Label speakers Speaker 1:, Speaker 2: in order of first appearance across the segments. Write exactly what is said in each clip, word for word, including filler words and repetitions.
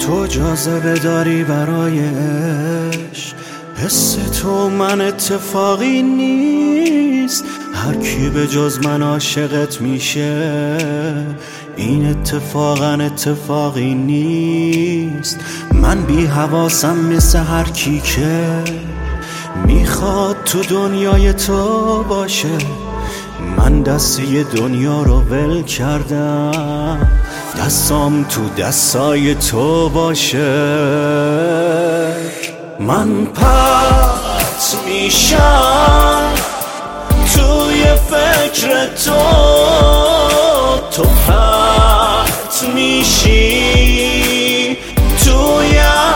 Speaker 1: تو جاذبه داری برای عشق، حس تو من اتفاقی نیست. هر کی به جز من عاشقت میشه، این اتفاقا اتفاقی نیست. من بی حواسم مثل هر کی که میخواد تو دنیای تو باشه. من دستی دنیا رو ول کردم، دستام تو دستای تو باشه. من پرت میشم توی فکر تو، تو پرت میشی توی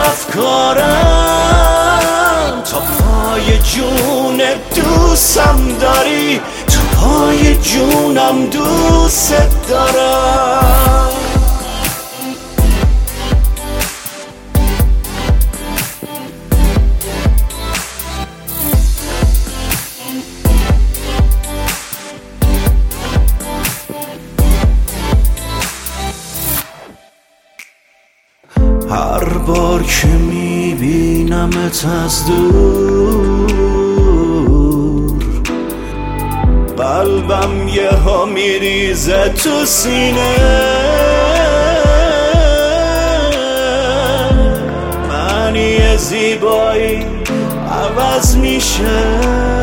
Speaker 1: افکارم. تا پای جون دوستم داری، تا پای جونم دوست دارم. هر بار که میبینمت از دور، قلبم یه ها میریزه تو سینه. معنی زیبایی عوض میشه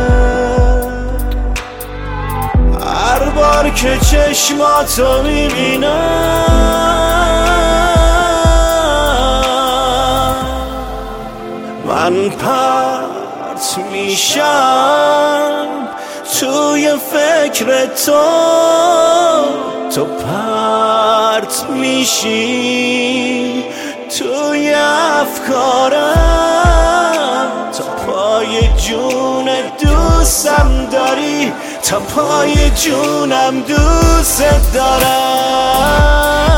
Speaker 1: هر بار که چشماتو میبینم. من پرت میشم توی فکر تو، تو پرت میشی توی افکارم. تا پای جون دوستم داری، تا پای جونم دوست دارم.